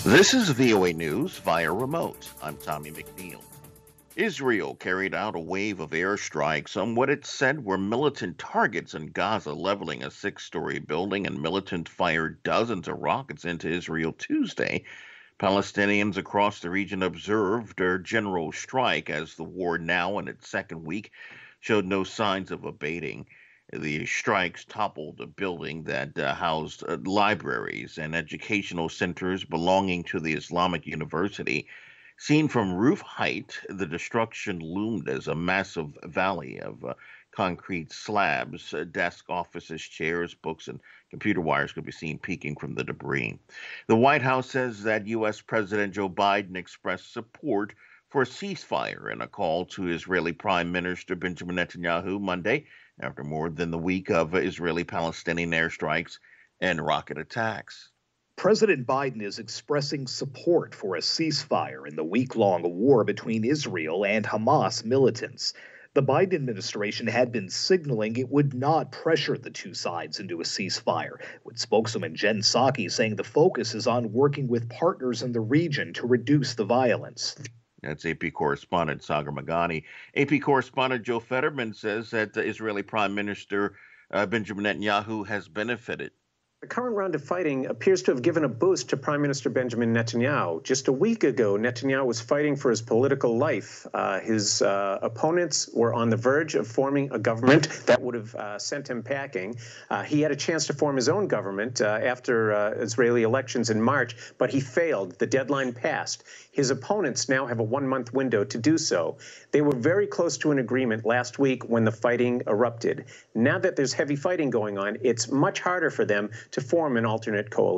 This is VOA News via remote. I'm Tommy McNeil. Israel carried out a wave of airstrikes on what it said were militant targets in Gaza, leveling a six-story building, and militant fired dozens of rockets into Israel Tuesday. Palestinians across the region observed their general strike as the war, now in its second week, showed no signs of abating. The strikes toppled a building that housed libraries and educational centers belonging to the Islamic University. Seen from roof height, the destruction loomed as a massive valley of concrete slabs. Desk, offices, chairs, books, and computer wires could be seen peeking from the debris. The White House says that U.S. President Joe Biden expressed support for a ceasefire in a call to Israeli Prime Minister Benjamin Netanyahu Monday, after more than the week of Israeli-Palestinian airstrikes and rocket attacks. President Biden is expressing support for a ceasefire in the week-long war between Israel and Hamas militants. The Biden administration had been signaling it would not pressure the two sides into a ceasefire, with spokeswoman Jen Psaki saying the focus is on working with partners in the region to reduce the violence. That's AP correspondent Sagar Meghani. AP correspondent Joe Fetterman says that the Israeli Prime Minister Benjamin Netanyahu has benefited. The current round of fighting appears to have given a boost to Prime Minister Benjamin Netanyahu. Just a week ago, Netanyahu was fighting for his political life. His opponents were on the verge of forming a government that would have sent him packing. He had a chance to form his own government after Israeli elections in March, but he failed. The deadline passed. His opponents now have a one-month window to do so. They were very close to an agreement last week when the fighting erupted. Now that there's heavy fighting going on, it's much harder for them to form an alternate coalition.